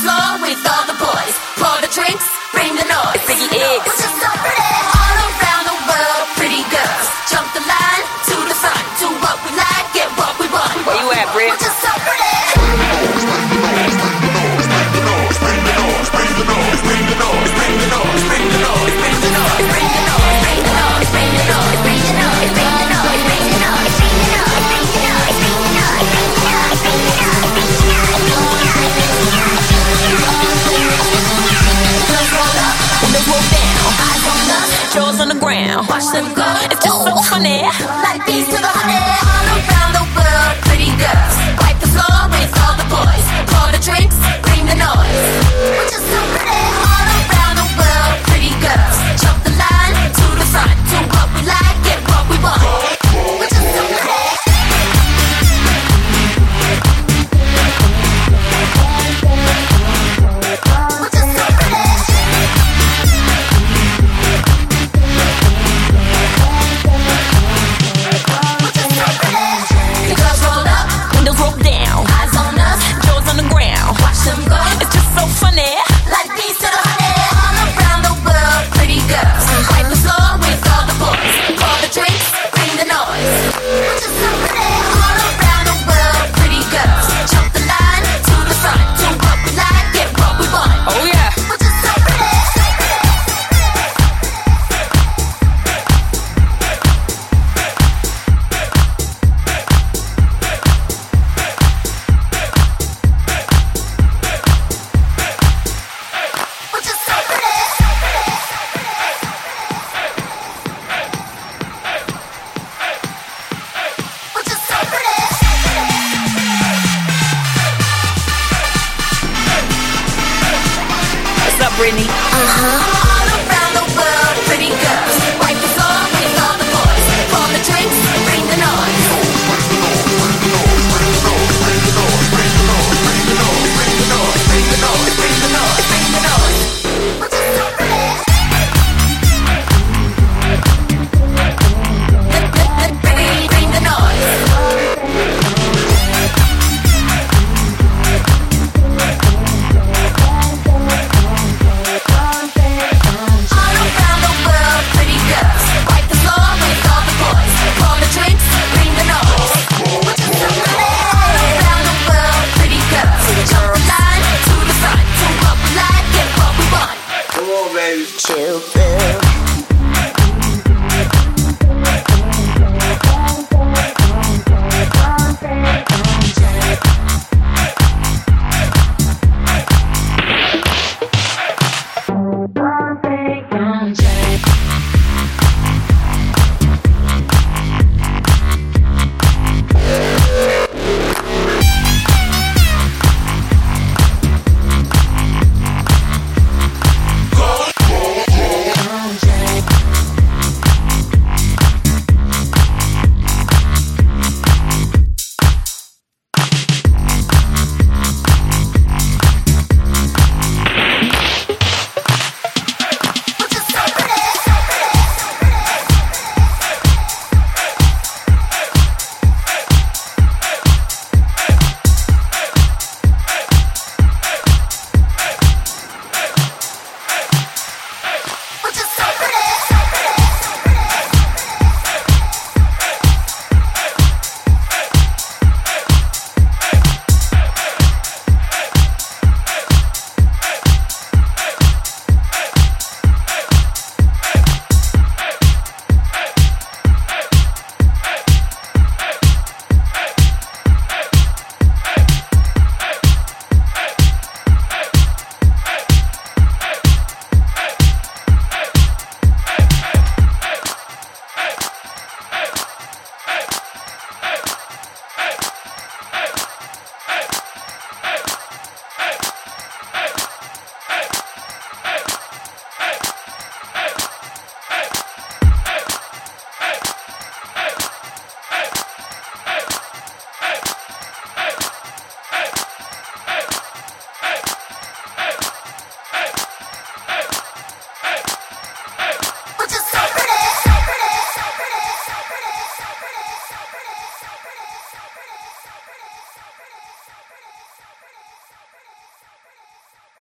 floor with all the boys. Pour the drinks, bring the noise. It's Biggie Eggs. We're just so pretty. All around the world, pretty girls. Jump the line to the front. Do what we like, get what we want. Where you at, Britt? We're just so pretty. Jaws on the ground. Watch them go. It's just so funny. Like bees to the honey. All around the world, pretty girls. Wipe the floor with all the boys. Pour the drinks, bring the noise. We're just so pretty. All around the world, pretty girls. Jump the line to the front. Do what we like, get what we want. We're just so pretty. We're just so pretty. The girls roll up, Windows roll down. eyes on us. Jaws on the ground. Watch them go. It's just so funny. Like bees to the honey. All around the world, pretty girls. Wipe the floor with all the boys. Pour the drinks, bring the noise. We're just so pretty. All around the world, pretty girls. Jump the line to the front. Do what we like, get what we want. Oh yeah. We're just so pretty. We're just so pretty. We're just so pretty. What's up, Brittany? All around the world, pretty girls. Wipe the floor with all the boys. Pour the drinks, bring the noise. We're just so pretty. Bring the noise. All around the world, pretty girls. Wipe the floor with all the boys. Pour the drinks, bring the noise. We're just so pretty. All around the world, pretty girls. Jump the line to the front. Do what we like, get what we want. Come on, baby. Chill pill.